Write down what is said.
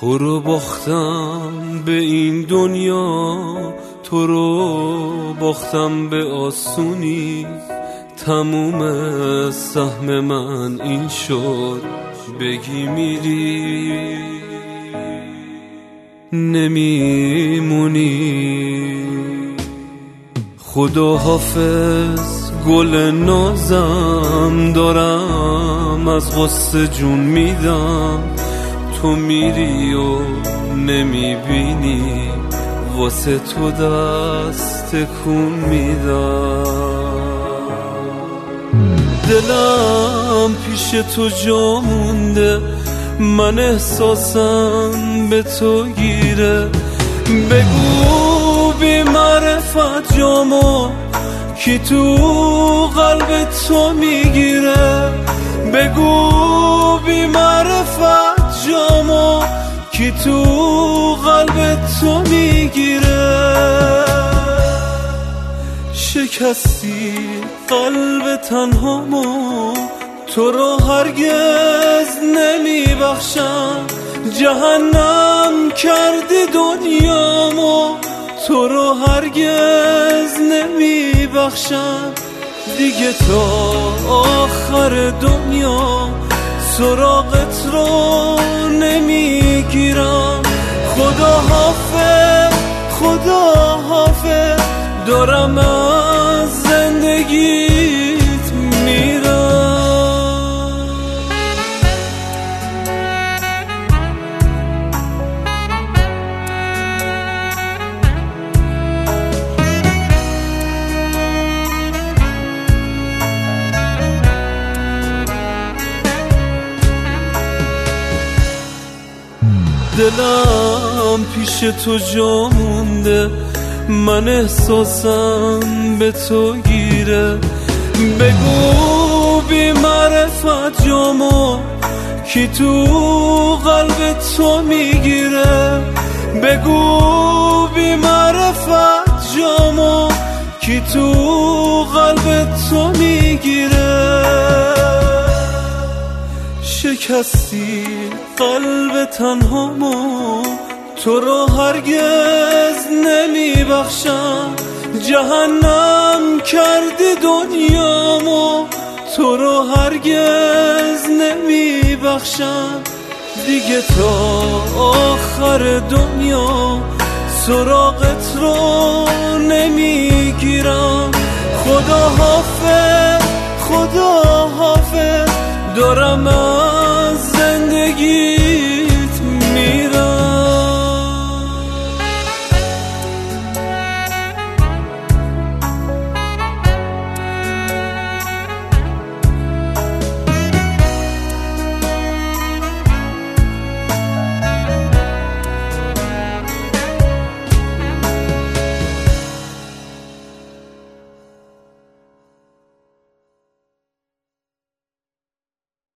تو رو باختم به این دنیا، تو رو باختم به آسونی، تموم سهم من این شد بگی میری نمیمونی. خدا حافظ گل نازم، دارم از غصه جون میدم، تو میری و نمیبینی، واسه تو دست کن میدم. دلم پیش تو جا مونده، من احساسم به تو گیره، بگو بی معرفت جامو کی تو قلب تو میگیره، بگو بی معرفت جامو کی تو قلب تو میگیره. شکستی قلب تنهامو، تو رو هرگز نمیبخشم، جهنم کردی دنیامو، تو رو هرگز نمیبخشم. دیگه تا آخر دنیا سراغت رو نمیگیرم. خدا حافظ، خدا حافظ، دارم از زندگیت میرم. دلم پیش تو جا مونده، من احساسم به تو گیره، بگو بی معرفت جامو کی تو قلب تو میگیره، بگو بی معرفت جامو کی تو قلب تو میگیره. شکستی قلب تنهامو، تو رو هرگز نمیبخشم، جهنم کردی دنیامو، تو رو هرگز نمیبخشم. دیگه تا آخر دنیا سراغت رو نمیگیرم. خدا حافظ، خدا حافظ، دارم